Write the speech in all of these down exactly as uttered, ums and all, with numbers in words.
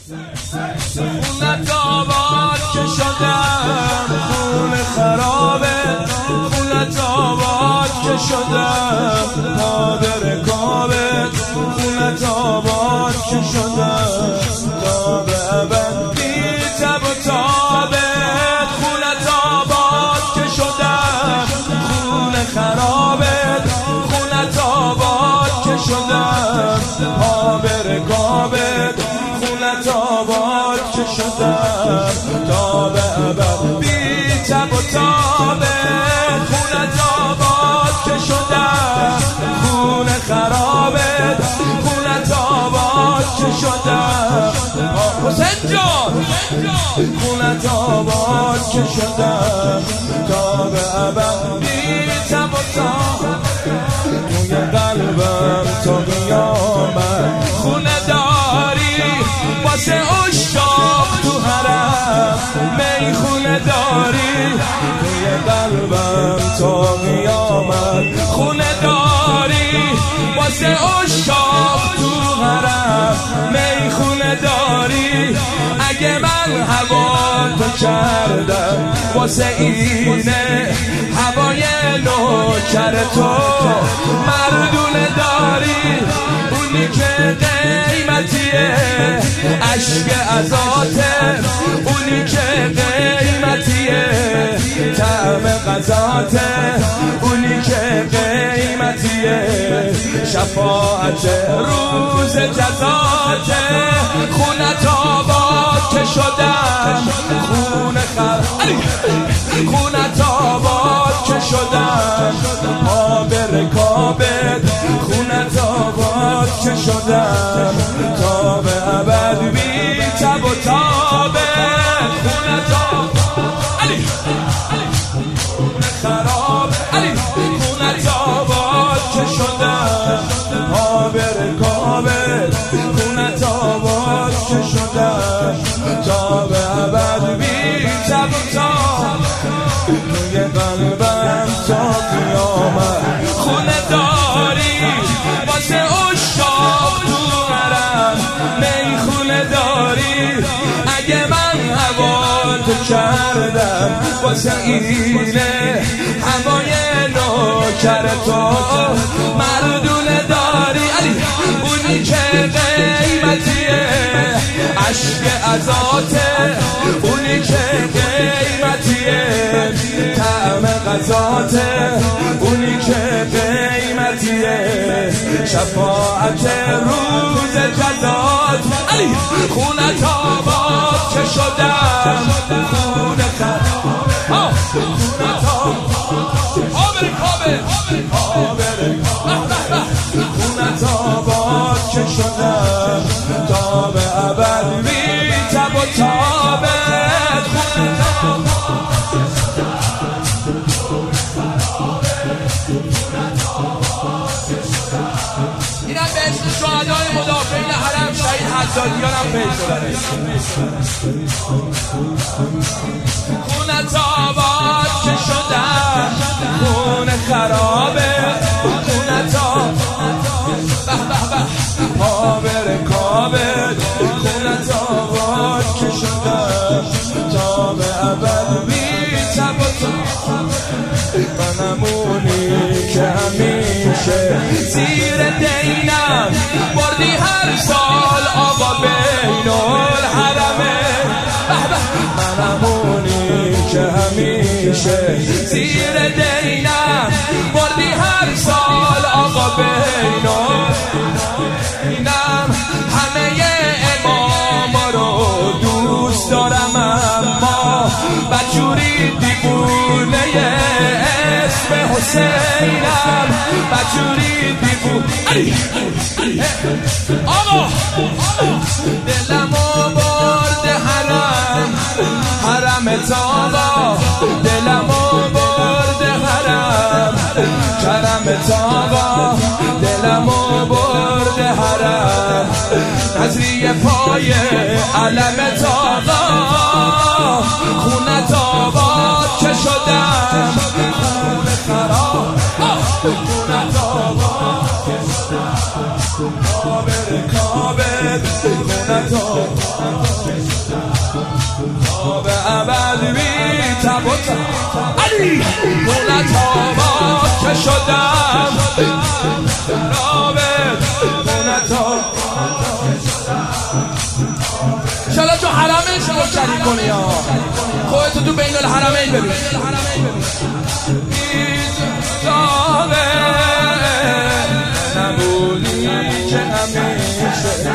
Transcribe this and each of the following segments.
خونت آباد که شدم خون خرابه، خونت آباد که شدم پادر کابه، خونت آباد که شدم تا به ابد بی تب و تابه، خونت آباد که شدم خون خرابه، خونت آباد که شدم پادر کابه، خونت آباد که شدم تا به ابد بی تب و تابه، خونت آباد که شدم خون خرابه، خونت آباد که شدم حسین جان، خونت آباد که شدم تا به ابد بی تب و تابه، توی قلبم تا قیامت خونه داری، واسه عشاق تو حرم میخونه داری، توی قلبم تا قیامت خونه داری، واسه عشاق تو حرم میخونه داری، اگه من هوا تو کردم واسه اینه هوای نوکر تو مردونه داری، اونی که قیمتیه عشق ازاته، اونی که قیمتیه طعم غذاته، اونی که قیمتیه شفاعت روز جزاته، خونت آباد که شدم خون خر خونت آباد که شدم پادر کابه، خونت آباد که شدم تا به ابد بی تب و تابه، خونت آباد خراب خونت آباد که شدم پادر کابه، خونت آباد که شدم تا به ابد بی تب و تابه، توی قلبم تا قیامت خونه داری، واسه عشاق تو حرم میخونه داری، اگه من هوا تو کردم واسه اینه هوای نوکر تو مردونه داری، اونی که قیمتیه عشق ازاته، اونی که قیمتیه طعم غذاته، اونی که قیمتیه شفاعت روز جزات، خونت آباد که شدم خون خراب، خونت آباد خونت آباد که شدم تا به ابد بی تب و تابه، خونت اینم به اسم شهدای مدافعین حرم شهید حدادیان هم پیش شدن، خونت آباد که شدم خون خرابه، خونت آباد پادر کابه، خونت آباد که شدم تا به ابد بی تب و تابه، منمونی که همیشه زیر دینم بردی هر سال آقا بین الحرمه، منمونی که همیشه زیر دینم بردی هر سال آقا بین الحرم، همه امام رو دوست دارم اما بجوری دیوونه اسم حسینم، بجوری دیوونه آقا دلمو برده حرم حرم تابا، دلمو برده حرم کرم تابا، دلمو برده حرم نظری پای علم تابا، خونت آباد که شدم خون خراب، خونت آباد که شدم کابر کابر خونتا تا به ابد بی تب و تاب علی خونتا با که شدم رابط خونتا انشالله تو حرمین شما شریک کنی یا خودتو تو بین الحرمین ببین تابه نبودی که همیشه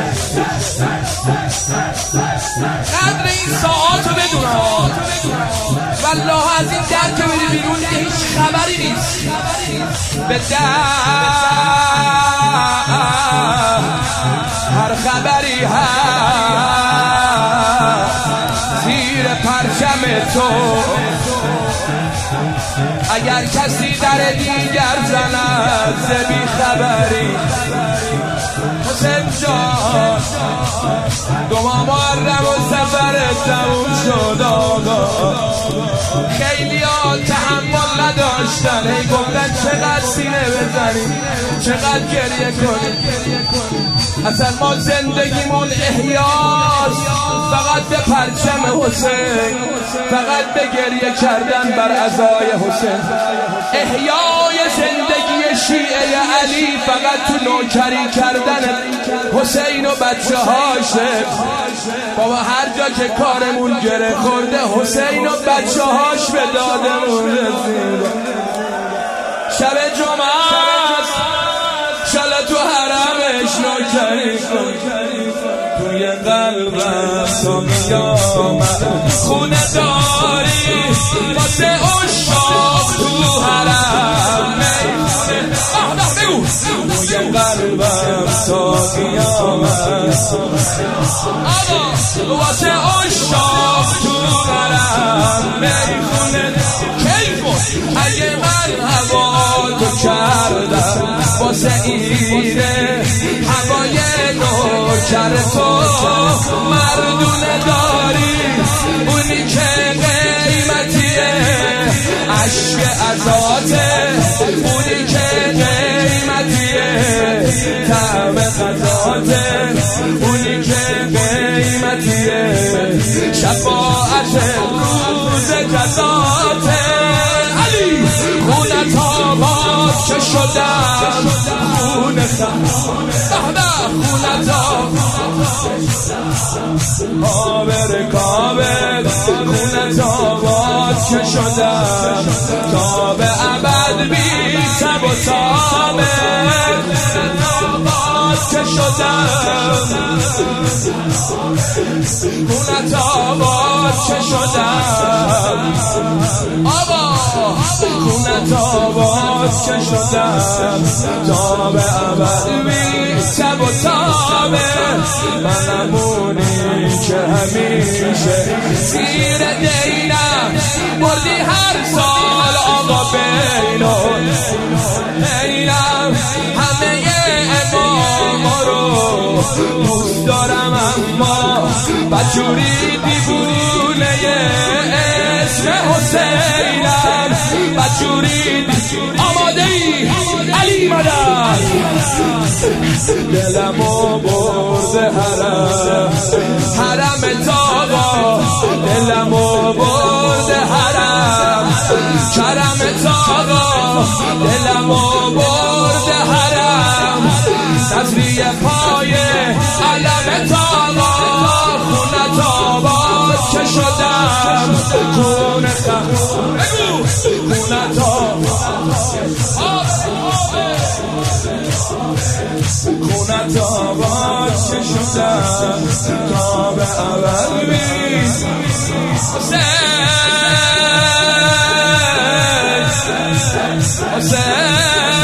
قدر این ساعاتو بدونم والله از این در که بری بیرون هیچ خبری نیست به در هر خبری هست زیر پرچم تو اگر کسی در دیگر زند ز بی خبری حسین جان دو ماه محرم و سفر تموم شد آقا خیلی ها تحمل نداشتن هی گفتن چقدر سینه بزنیم چقدر گریه کنیم اصلا ما زندگیمون احیاست فقط به پرچم حسین فقط به گریه کردن بر عزای حسین احیای زندگی شیعه علی فقط تو نوکری کردن حسین و بچه هاشه بابا هر جا که کارمون گره خورده حسین و بچه هاش به دادمون رسیده شب جمعه شالا تو حرمش نوکری کن توی قلبم تو میامد خونه داری واسه اشاق تو حرم آه نه بگو توی قلبم تو میامد واسه اشاق تو حرم میخونه کیف اگه من هوا تو کردم واسه ایره هوای نوکر تو مردونه داری اونی که قیمتیه عشق ازاته اونی که قیمتیه طعم غذاته اونی که قیمتیه شفاعت روز جزاته علی خونت آباد که شدم خونه خونت آبر کابر خونت آباد که شدم تا به ابد بی تب و تابه آباد که شدم خونت آباد که شدم آبا خونت آباد که شدم تا به ابد بی تب و تابه منمونی که همیشه زیر دینم بردی هر سال آقا بینم بینم همه امام رو دوست دارم اما بجوری دیوونه اسم حسینم بجوری آماده ای علی مدد دلمو برده حرم حرم تاقا دلمو برده حرم کرم تاقا دلمو برده حرم نظری پای علم تاقا خونت آباد که شدم خون خم خونت آباد خونت آباد که شدم تا به اول بی حسین حسین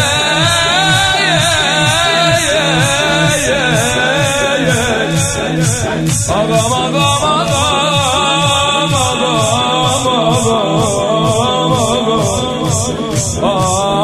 آقا آقا آقا آقا آقا